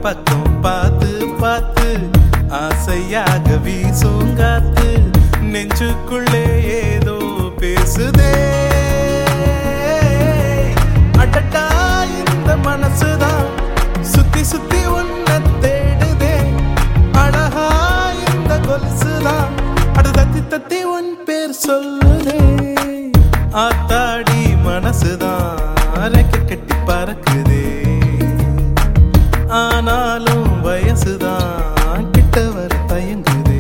பக்கம் பார்த்து பார்த்து ஆசையாக வீசுங்காத்து நெஞ்சுக்குள்ளே ஏதோ பேசுதே. அடட்டா இந்த மனசுதான் சுத்தி சுத்தி உன்னை தேடுதே. அழகா இந்த கொலுசுதான் அட தத்தி தத்தி உன் பேர் சொல்லுதே. ஆத்தாடி மனசுதான் ரெக்க கட்டி பறக்குதே. ஆனாலும் வயசுதான் கிட்ட வர தயங்குதே.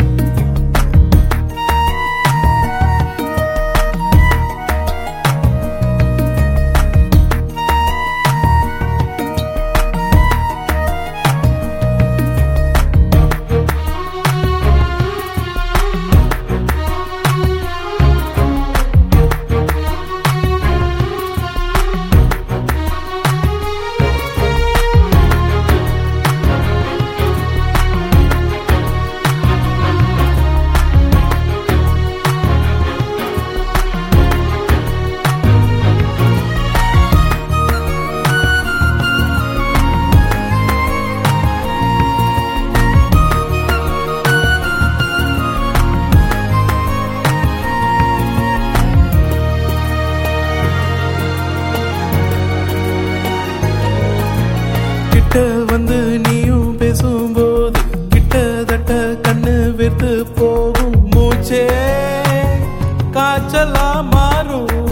கிட்ட வந்து நீயும் பேசும்போது கிட்டத்தட்ட கண்ணு வெறுத்து போகும். மூச்சே காய்ச்சலா மாறும்.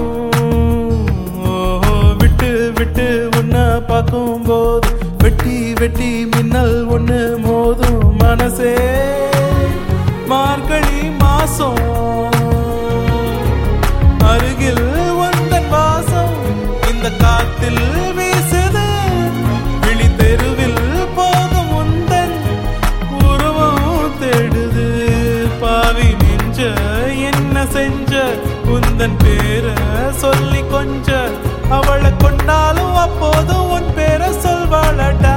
விட்டு விட்டு உன்னை பார்க்கும் போது வெட்டி வெட்டி மின்னல் ஒண்ணு மோதும். மனசே மார்கழி மாசம் அருகில் வந்தன் வாசம் இந்த காத்தில் வீசுது. விழி தெருவில் போகும் உந்தன் உருவம் தேடுது. பாவி நெஞ்ச என்ன செஞ்ச உந்தன் பேர சொல்லி கொஞ்ச அவளை கொண்டாலும் அப்போதும் உன் பேர சொல்வாளடா.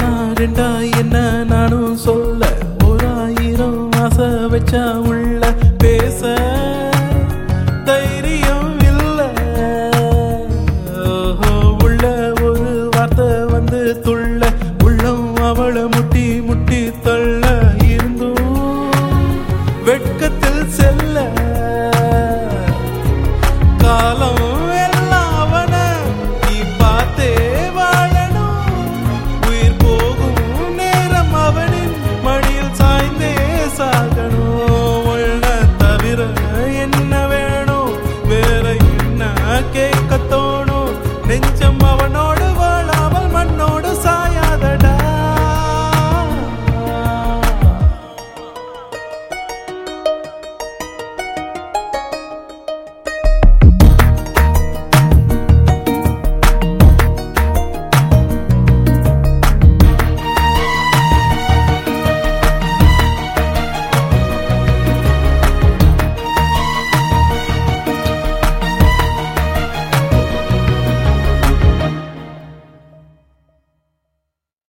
ரெண்டா என்ன நானும் சொல்ல 1000 ஆசை வச்சா உள்ள